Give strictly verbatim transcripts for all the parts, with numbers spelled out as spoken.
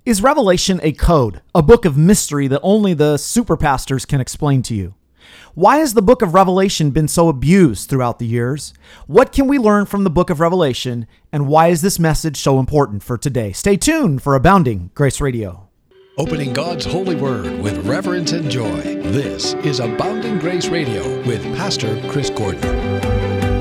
Is Revelation a code, a book of mystery that only the super pastors can explain to you? Why has the book of Revelation been so abused throughout the years? What can we learn from the book of Revelation, and why is this message so important for today? Stay tuned for Abounding Grace Radio. Opening God's holy word with reverence and joy. This is Abounding Grace Radio with Pastor Chris Gordon.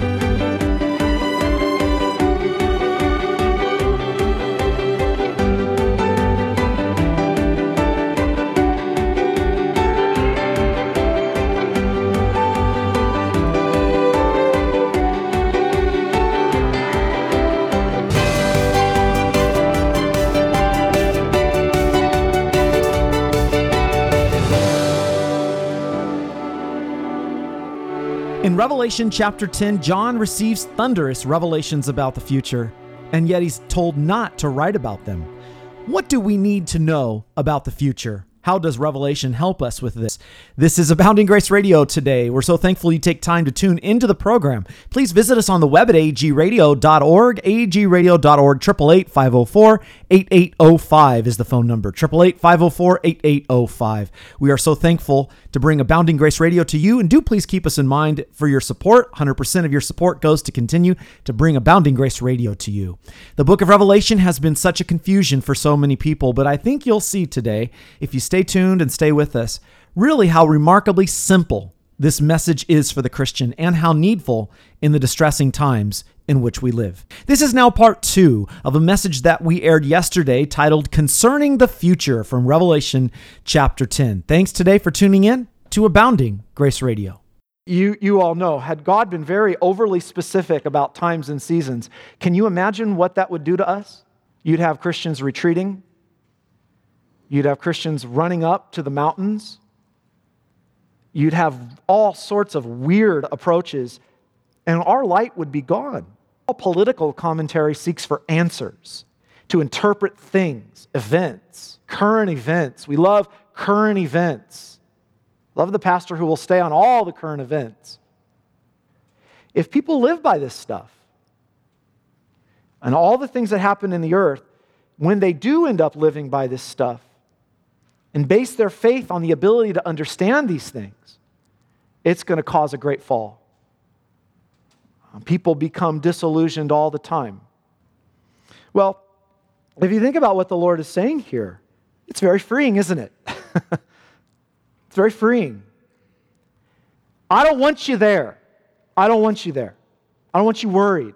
In Revelation chapter ten, John receives thunderous revelations about the future, and yet he's told not to write about them. What do we need to know about the future? How does Revelation help us with this? This is Abounding Grace Radio today. We're so thankful you take time to tune into the program. Please visit us on the web at a g radio dot org, a g radio dot org. eight eight eight, five oh four, eight eight oh five is the phone number. eight eight eight, five oh four, eight eight oh five. We are so thankful to bring Abounding Grace Radio to you, and do please keep us in mind for your support. one hundred percent of your support goes to continue to bring Abounding Grace Radio to you. The book of Revelation has been such a confusion for so many people, but I think you'll see today, if you stay tuned and stay with us, really how remarkably simple this message is for the Christian and how needful in the distressing times in which we live. This is now part two of a message that we aired yesterday titled Concerning the Future from Revelation chapter ten. Thanks today for tuning in to Abounding Grace Radio. You, you all know, had God been very overly specific about times and seasons, can you imagine what that would do to us? You'd have Christians retreating. You'd have Christians running up to the mountains. You'd have all sorts of weird approaches, and our light would be gone. All political commentary seeks for answers, to interpret things, events, current events. We love current events. Love the pastor who will stay on all the current events. If people live by this stuff, and all the things that happen in the earth, when they do end up living by this stuff, and base their faith on the ability to understand these things, it's going to cause a great fall. People become disillusioned all the time. Well, if you think about what the Lord is saying here, it's very freeing, isn't it? It's very freeing. I don't want you there. I don't want you there. I don't want you worried.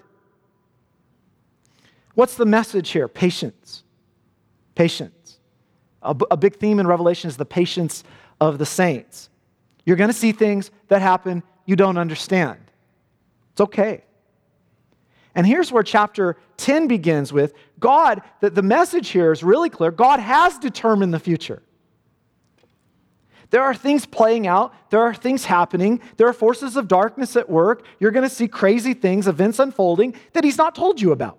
What's the message here? Patience. Patience. A, b- a big theme in Revelation is the patience of the saints. You're going to see things that happen you don't understand. It's okay. And here's where chapter ten begins with God, that the message here is really clear. God has determined the future. There are things playing out. There are things happening. There are forces of darkness at work. You're going to see crazy things, events unfolding that He's not told you about.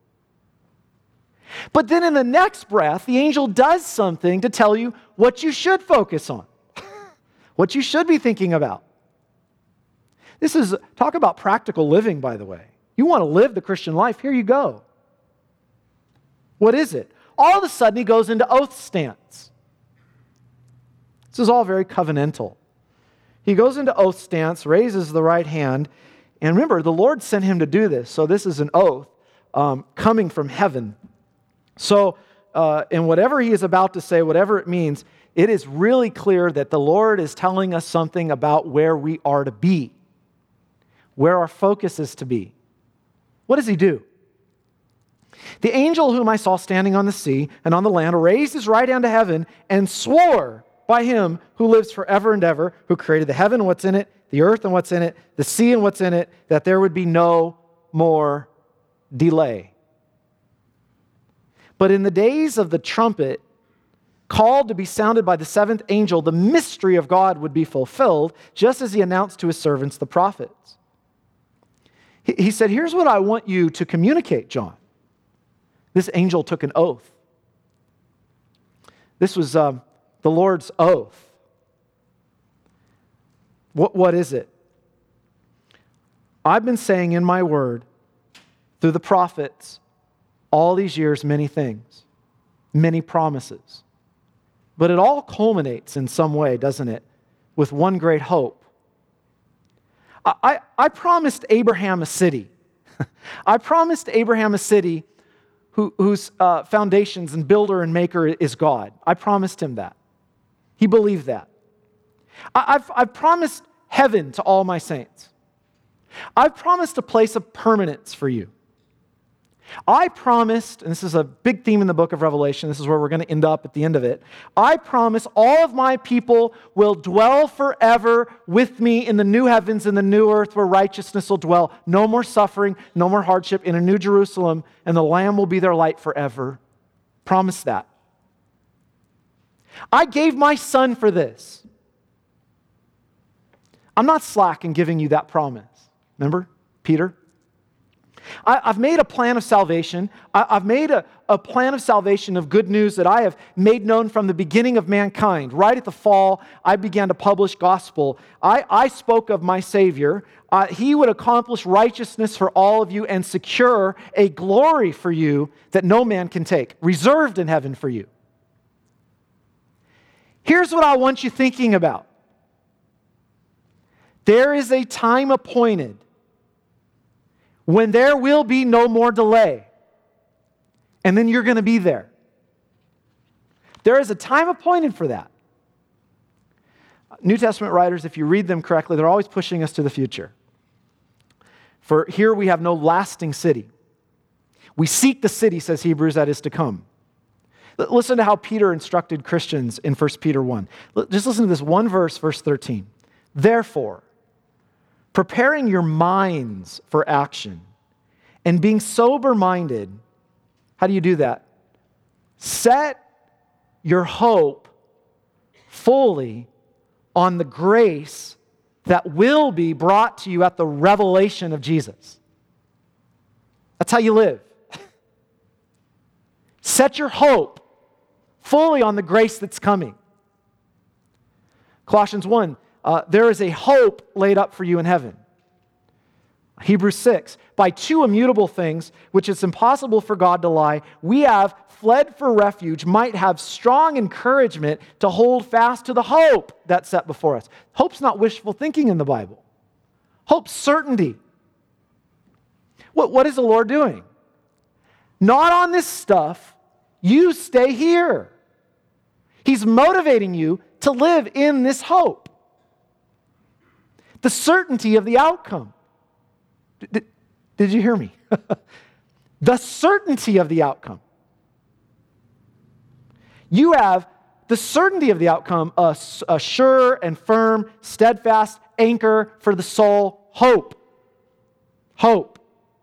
But then in the next breath, the angel does something to tell you what you should focus on, what you should be thinking about. This is, talk about practical living, by the way. You want to live the Christian life, here you go. What is it? All of a sudden, he goes into oath stance. This is all very covenantal. He goes into oath stance, raises the right hand, and remember, the Lord sent him to do this, so this is an oath um, coming from heaven. So, uh, in whatever he is about to say, whatever it means, it is really clear that the Lord is telling us something about where we are to be, where our focus is to be. What does he do? The angel whom I saw standing on the sea and on the land raised his right hand to heaven and swore by him who lives forever and ever, who created the heaven and what's in it, the earth and what's in it, the sea and what's in it, that there would be no more delay. But in the days of the trumpet, called to be sounded by the seventh angel, the mystery of God would be fulfilled, just as he announced to his servants, the prophets. He, he said, here's what I want you to communicate, John. This angel took an oath. This was um, the Lord's oath. What, what is it? I've been saying in my word, through the prophets, all these years, many things. many promises. But it all culminates in some way, doesn't it, with one great hope. I, I, I promised Abraham a city. I promised Abraham a city who, whose uh, foundations and builder and maker is God. I promised him that. He believed that. I, I've, I've promised heaven to all my saints. I've promised a place of permanence for you. I promised, and this is a big theme in the book of Revelation, this is where we're going to end up at the end of it. I promise all of my people will dwell forever with me in the new heavens and the new earth where righteousness will dwell. No more suffering, no more hardship, in a new Jerusalem, and the Lamb will be their light forever. Promise that. I gave my son for this. I'm not slack in giving you that promise. Remember, Peter? I, I've made a plan of salvation. I, I've made a, a plan of salvation of good news that I have made known from the beginning of mankind. Right at the fall, I began to publish gospel. I, I spoke of my Savior. Uh, he would accomplish righteousness for all of you and secure a glory for you that no man can take, reserved in heaven for you. Here's what I want you thinking about. There is a time appointed when there will be no more delay, and then you're going to be there. There is a time appointed for that. New Testament writers, if you read them correctly, they're always pushing us to the future. For here we have no lasting city. We seek the city, says Hebrews, that is to come. Listen to how Peter instructed Christians in First Peter one. Just listen to this one verse, verse thirteen. Therefore, preparing your minds for action and being sober-minded, how do you do that? Set your hope fully on the grace that will be brought to you at the revelation of Jesus. That's how you live. Set your hope fully on the grace that's coming. Colossians one, Uh, there is a hope laid up for you in heaven. Hebrews six, by two immutable things, which it's impossible for God to lie, we have fled for refuge, might have strong encouragement to hold fast to the hope that's set before us. Hope's not wishful thinking in the Bible. Hope's certainty. What, what is the Lord doing? Not on this stuff. You stay here. He's motivating you to live in this hope. The certainty of the outcome. Did, did you hear me? The certainty of the outcome. You have the certainty of the outcome, a, a sure and firm, steadfast anchor for the soul, hope. Hope.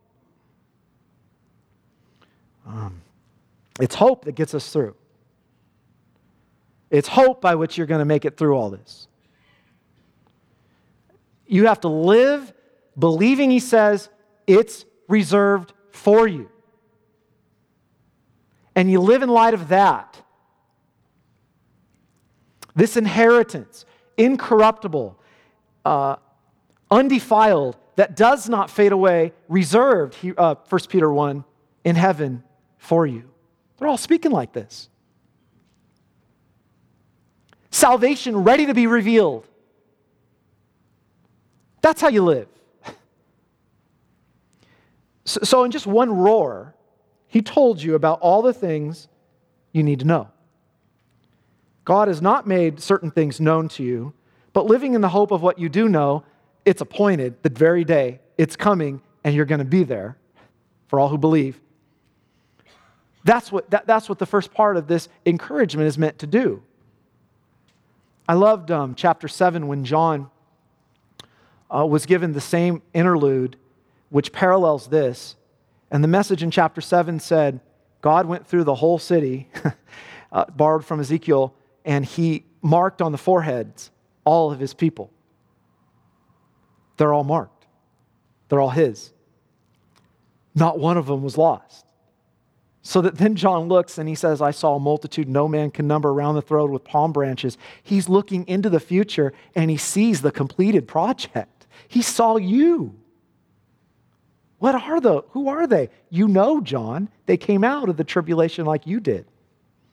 Um, it's hope that gets us through. It's hope by which you're going to make it through all this. You have to live believing, he says, it's reserved for you. And you live in light of that. This inheritance, incorruptible, uh, undefiled, that does not fade away, reserved, uh, First Peter one, in heaven for you. They're all speaking like this. Salvation ready to be revealed. That's how you live. So, so in just one roar, he told you about all the things you need to know. God has not made certain things known to you, but living in the hope of what you do know, it's appointed the very day it's coming and you're going to be there for all who believe. That's what, that, that's what the first part of this encouragement is meant to do. I loved um, chapter seven when John uh, was given the same interlude which parallels this. And the message in chapter seven said, God went through the whole city, uh, borrowed from Ezekiel, and he marked on the foreheads all of his people. They're all marked. They're all his. Not one of them was lost. So that then John looks and he says, I saw a multitude no man can number around the throne with palm branches. He's looking into the future and he sees the completed project. He saw you. What are the, who are they? You know, John, they came out of the tribulation like you did.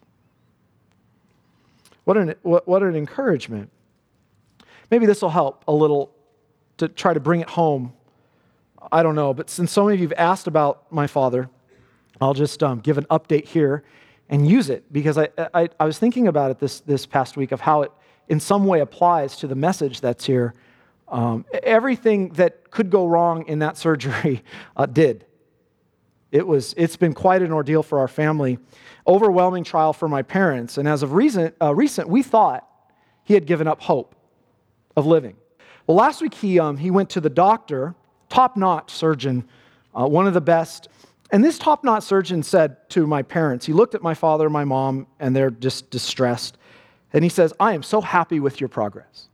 What an, what, what an encouragement. Maybe this will help a little to try to bring it home. I don't know, but since so many of you have asked about my father, I'll just um, give an update here and use it, because I, I, I was thinking about it this, this past week of how it in some way applies to the message that's here. Um, everything that could go wrong in that surgery uh, did. It was, it's been quite an ordeal for our family. Overwhelming trial for my parents. And as of recent, uh, recent we thought he had given up hope of living. Well, last week he, um, he went to the doctor, top-notch surgeon, uh, one of the best. And this top-notch surgeon said to my parents, he looked at my father and my mom, and they're just distressed. And he says, "I am so happy with your progress."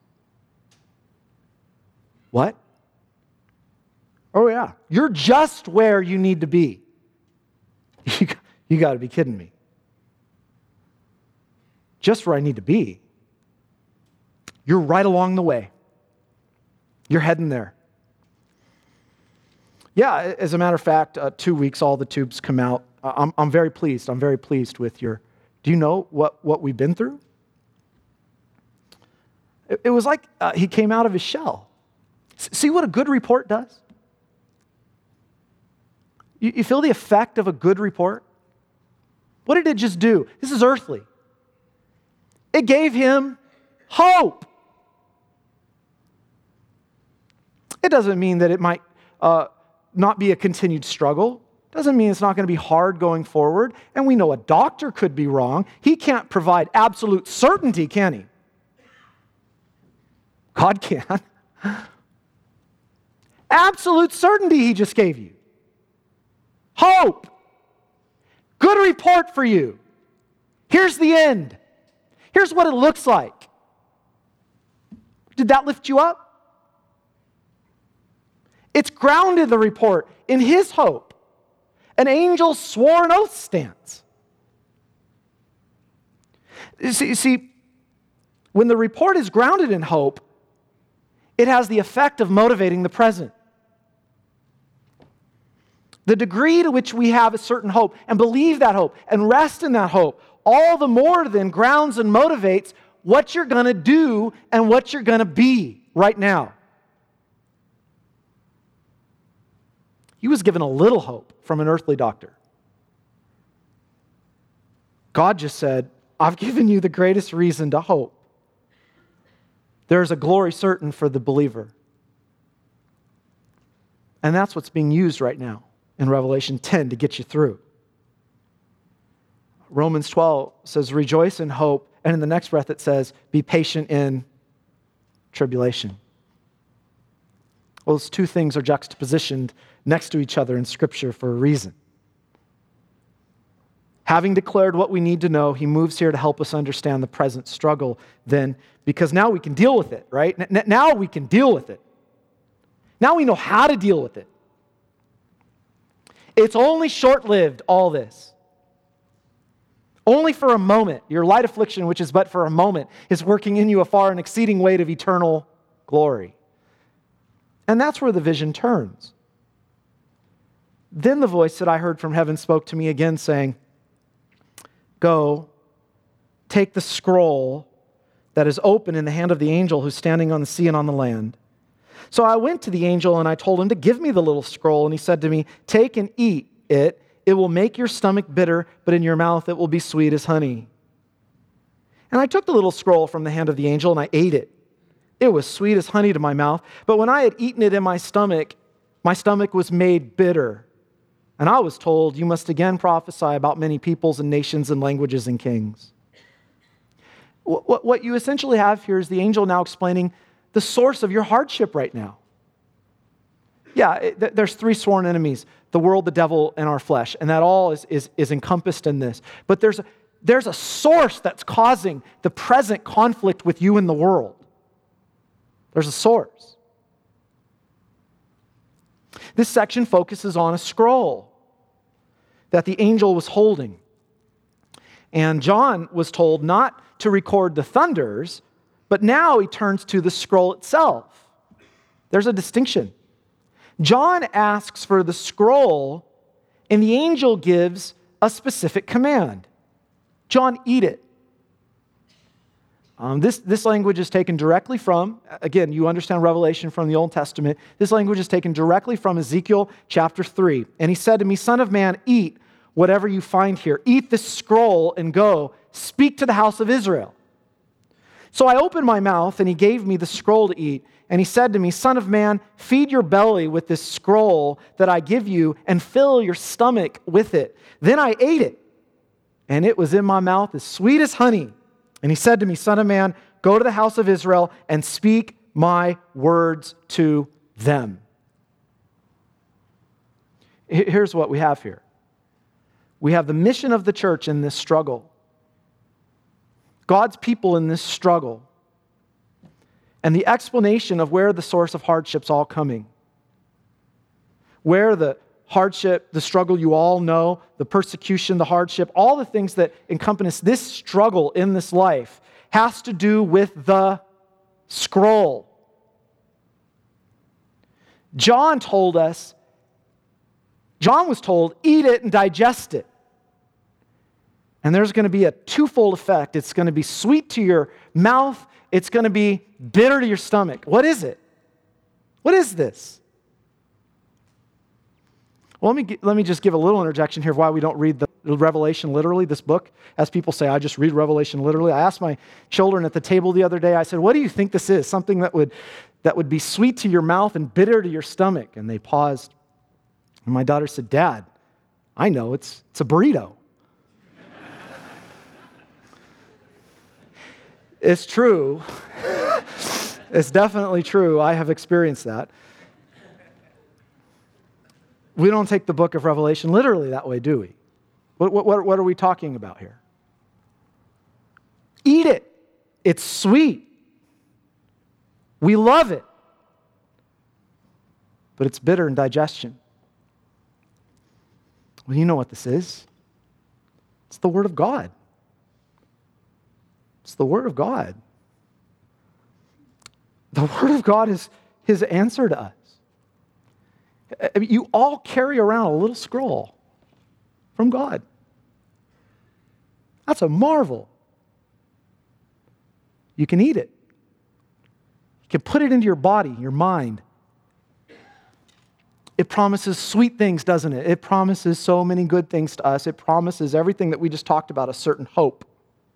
What? Oh, yeah. You're just where you need to be. You, you got to be kidding me. Just where I need to be. You're right along the way. You're heading there. Yeah, as a matter of fact, uh, two weeks, all the tubes come out. Uh, I'm, I'm very pleased. I'm very pleased with your... Do you know what, what we've been through? It, it was like uh, he came out of his shell. S- see what a good report does? You, you feel the effect of a good report? What did it just do? This is earthly. It gave him hope. It doesn't mean that it might uh, not be a continued struggle. Doesn't mean it's not going to be hard going forward. And we know a doctor could be wrong. He can't provide absolute certainty, can he? God can. Absolute certainty he just gave you. Hope. Good report for you. Here's the end. Here's what it looks like. Did that lift you up? It's grounded, the report, in his hope. An angel's sworn oath stands. You see, you see, when the report is grounded in hope, it has the effect of motivating the present. The degree to which we have a certain hope and believe that hope and rest in that hope, all the more then grounds and motivates what you're going to do and what you're going to be right now. He was given a little hope from an earthly doctor. God just said, "I've given you the greatest reason to hope." There's a glory certain for the believer. And that's what's being used right now in Revelation ten to get you through. Romans twelve says, "Rejoice in hope." And in the next breath it says, "Be patient in tribulation." Well, those two things are juxtapositioned next to each other in Scripture for a reason. Having declared what we need to know, he moves here to help us understand the present struggle then, because now we can deal with it, right? N- now we can deal with it. Now we know how to deal with it. It's only short-lived, all this. Only for a moment. Your light affliction, which is but for a moment, is working in you a far and exceeding weight of eternal glory. And that's where the vision turns. Then the voice that I heard from heaven spoke to me again, saying, "Go, take the scroll that is open in the hand of the angel who's standing on the sea and on the land." So I went to the angel and I told him to give me the little scroll. And he said to me, "Take and eat it. It will make your stomach bitter, but in your mouth it will be sweet as honey." And I took the little scroll from the hand of the angel and I ate it. It was sweet as honey to my mouth. But when I had eaten it in my stomach, my stomach was made bitter. And I was told, "You must again prophesy about many peoples and nations and languages and kings." What you essentially have here is the angel now explaining the source of your hardship right now. Yeah, there's three sworn enemies: the world, the devil, and our flesh. And that all is, is, is encompassed in this. But there's a, there's a source that's causing the present conflict with you and the world. There's a source. This section focuses on a scroll that the angel was holding. And John was told not to record the thunders, but now he turns to the scroll itself. There's a distinction. John asks for the scroll, and the angel gives a specific command. John, eat it. Um, this, this language is taken directly from, again, you understand Revelation from the Old Testament. This language is taken directly from Ezekiel chapter three. And he said to me, Son of man, eat whatever you find here. Eat this scroll and go, speak to the house of Israel. So I opened my mouth, and he gave me the scroll to eat. And he said to me, Son of man, feed your belly with this scroll that I give you, and fill your stomach with it. Then I ate it, and it was in my mouth as sweet as honey. And he said to me, Son of man, go to the house of Israel and speak my words to them. Here's what we have here. We have the mission of the church in this struggle. God's people in this struggle. And the explanation of where the source of hardship's all coming. Where the hardship, the struggle you all know, the persecution, the hardship, all the things that encompass this struggle in this life has to do with the scroll. John told us, John was told, eat it and digest it. And there's going to be a twofold effect. It's going to be sweet to your mouth. It's going to be bitter to your stomach. What is it? What is this? Well, let me, let me just give a little interjection here of why we don't read the Revelation literally, this book. As people say, I just read Revelation literally. I asked my children at the table the other day, I said, what do you think this is? Something that would, that would be sweet to your mouth and bitter to your stomach. And they paused. And my daughter said, Dad, I know, it's, it's a burrito. It's true. It's definitely true. I have experienced that. We don't take the book of Revelation literally that way, do we? What, what, what are we talking about here? Eat it. It's sweet. We love it. But it's bitter in digestion. Well, you know what this is. It's the Word of God. It's the Word of God. The Word of God is His answer to us. I mean, you all carry around a little scroll from God. That's a marvel. You can eat it. You can put it into your body, your mind. It promises sweet things, doesn't it? It promises so many good things to us. It promises everything that we just talked about, a certain hope,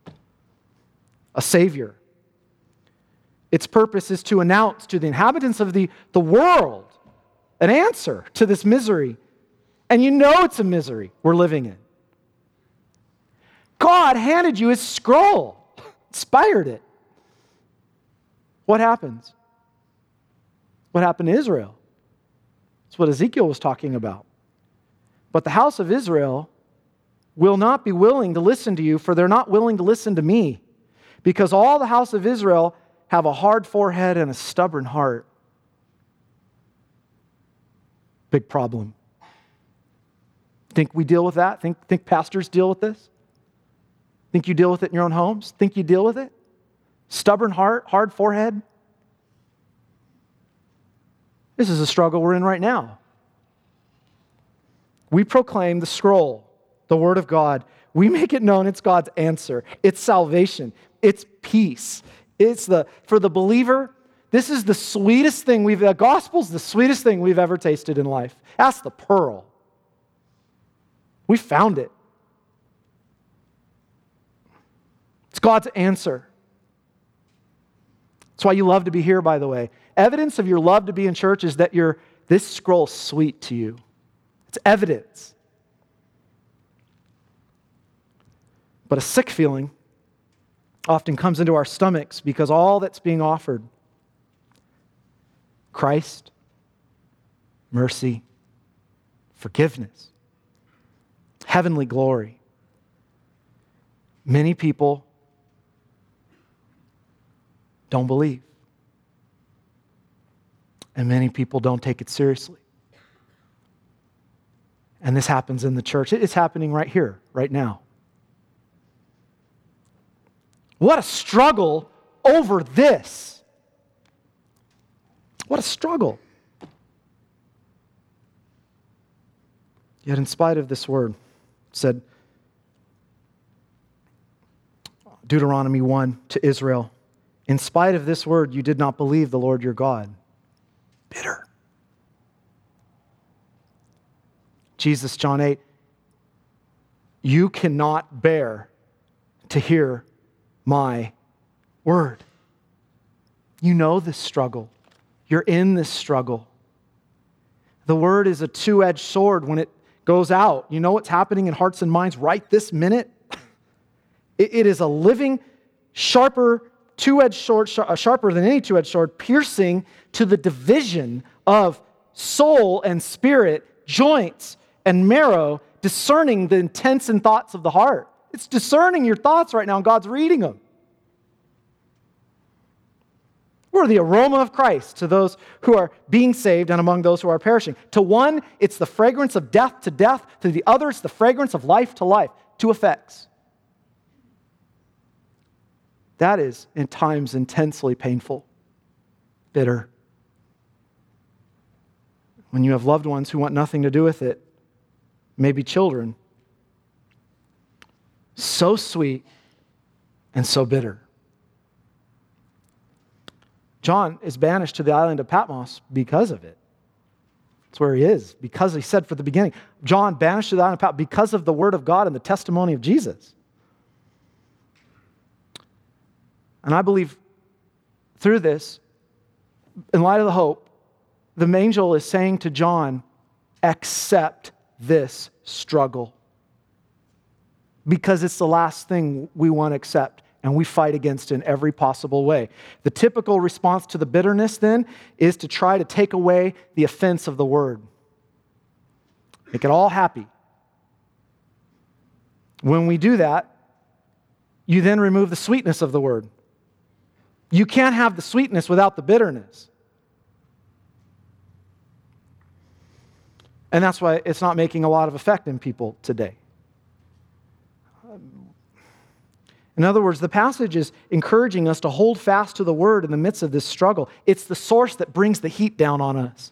a Savior. Its purpose is to announce to the inhabitants of the, the world an answer to this misery. And you know it's a misery we're living in. God handed you His scroll, inspired it. What happens? What happened to Israel? That's what Ezekiel was talking about. But the house of Israel will not be willing to listen to you, for they're not willing to listen to me, because all the house of Israel have a hard forehead and a stubborn heart. Big problem. Think we deal with that? Think, think pastors deal with this? Think you deal with it in your own homes? Think you deal with it? Stubborn heart, hard forehead? This is a struggle we're in right now. We proclaim the scroll, the Word of God. We make it known it's God's answer. It's salvation. It's peace. It's the, for the believer, this is the sweetest thing we've, the gospel's the sweetest thing we've ever tasted in life. That's the pearl. We found it. It's God's answer. That's why you love to be here, by the way. Evidence of your love to be in church is that you're, this scroll's sweet to you. It's evidence. But a sick feeling often comes into our stomachs because all that's being offered, Christ, mercy, forgiveness, heavenly glory. Many people don't believe. And many people don't take it seriously. And this happens in the church. It's happening right here, right now. What a struggle over this. What a struggle. Yet in spite of this word, it said, Deuteronomy one to Israel. In spite of this word, you did not believe the Lord your God. Bitter. Jesus, John eight. You cannot bear to hear my word. You know this struggle. You're in this struggle. The word is a two-edged sword when it goes out. You know what's happening in hearts and minds right this minute? It, it is a living, sharper, two-edged sword, sharper than any two-edged sword, piercing to the division of soul and spirit, joints and marrow, discerning the intents and thoughts of the heart. It's discerning your thoughts right now, and God's reading them. We're the aroma of Christ to those who are being saved and among those who are perishing. To one, it's the fragrance of death to death. To the other, it's the fragrance of life to life. Two effects. That is, in times, intensely painful, bitter. When you have loved ones who want nothing to do with it, maybe children, so sweet and so bitter. John is banished to the island of Patmos because of it. That's where he is, because he said from the beginning, John banished to the island of Patmos because of the word of God and the testimony of Jesus. And I believe through this, in light of the hope, the angel is saying to John, accept this struggle. Because it's the last thing we want to accept, and we fight against it in every possible way. The typical response to the bitterness then is to try to take away the offense of the word. Make it all happy. When we do that, you then remove the sweetness of the word. You can't have the sweetness without the bitterness. And that's why it's not making a lot of effect in people today. In other words, the passage is encouraging us to hold fast to the word in the midst of this struggle. It's the source that brings the heat down on us.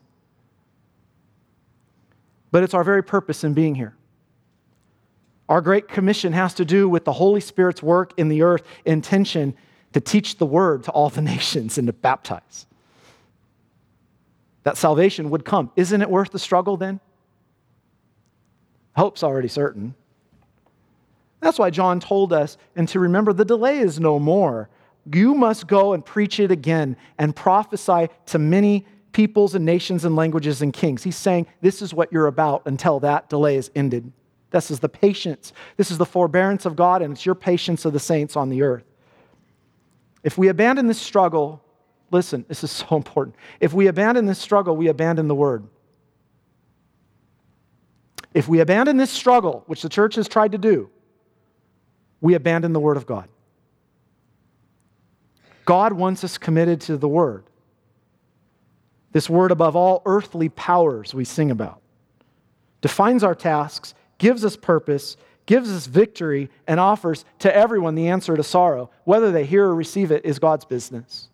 But it's our very purpose in being here. Our Great Commission has to do with the Holy Spirit's work in the earth, intention to teach the word to all the nations and to baptize. That salvation would come. Isn't it worth the struggle then? Hope's already certain. That's why John told us, and to remember, the delay is no more. You must go and preach it again and prophesy to many peoples and nations and languages and kings. He's saying this is what you're about until that delay is ended. This is the patience. This is the forbearance of God, and it's your patience of the saints on the earth. If we abandon this struggle, listen, this is so important. If we abandon this struggle, we abandon the word. If we abandon this struggle, which the church has tried to do, we abandon the word of God. God wants us committed to the word. This word above all earthly powers we sing about. Defines our tasks, gives us purpose, gives us victory, and offers to everyone the answer to sorrow. Whether they hear or receive it is God's business.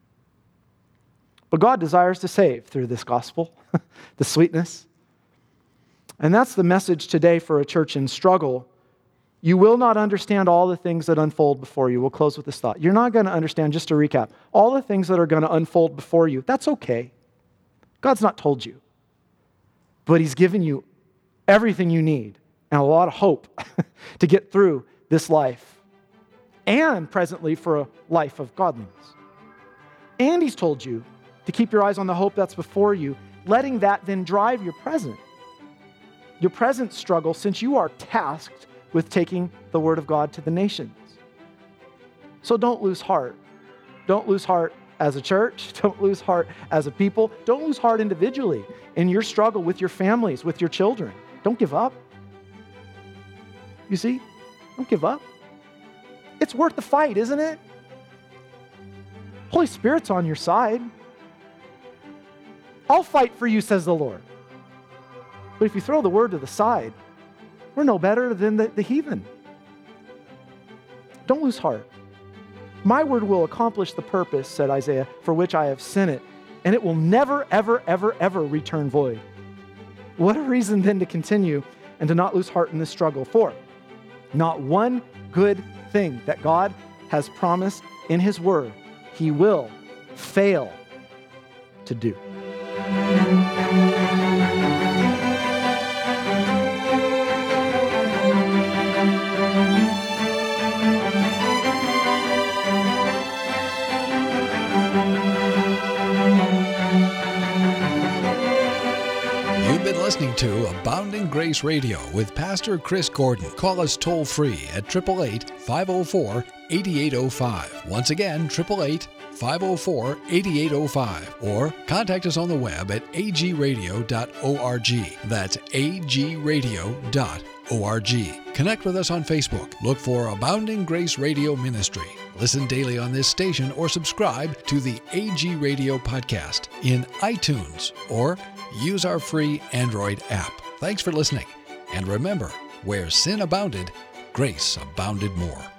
But God desires to save through this gospel, the sweetness. And that's the message today for a church in struggle. You will not understand all the things that unfold before you. We'll close with this thought. You're not going to understand, just to recap, all the things that are going to unfold before you. That's okay. God's not told you. But He's given you everything you need and a lot of hope to get through this life and presently for a life of godliness. And He's told you to keep your eyes on the hope that's before you, letting that then drive your present. Your present struggle, since you are tasked with taking the word of God to the nations. So don't lose heart. Don't lose heart as a church. Don't lose heart as a people. Don't lose heart individually in your struggle with your families, with your children. Don't give up. You see? Don't give up. It's worth the fight, isn't it? Holy Spirit's on your side. I'll fight for you, says the Lord. But if you throw the word to the side, we're no better than the, the heathen. Don't lose heart. My word will accomplish the purpose, said Isaiah, for which I have sent it, and it will never, ever, ever, ever return void. What a reason then to continue and to not lose heart in this struggle. For not one good thing that God has promised in His Word, He will fail to do. You've been listening to Abounding Grace Radio with Pastor Chris Gordon. Call us toll free at eight eight eight, five oh four, eight eight oh five. Once again, eight eight eight, five oh four, eight eight oh five. Or contact us on the web at a g radio dot org. That's a g radio dot org. Connect with us on Facebook. Look for Abounding Grace Radio Ministry. Listen daily on this station or subscribe to the A G Radio podcast in iTunes or use our free Android app. Thanks for listening. And remember, where sin abounded, grace abounded more.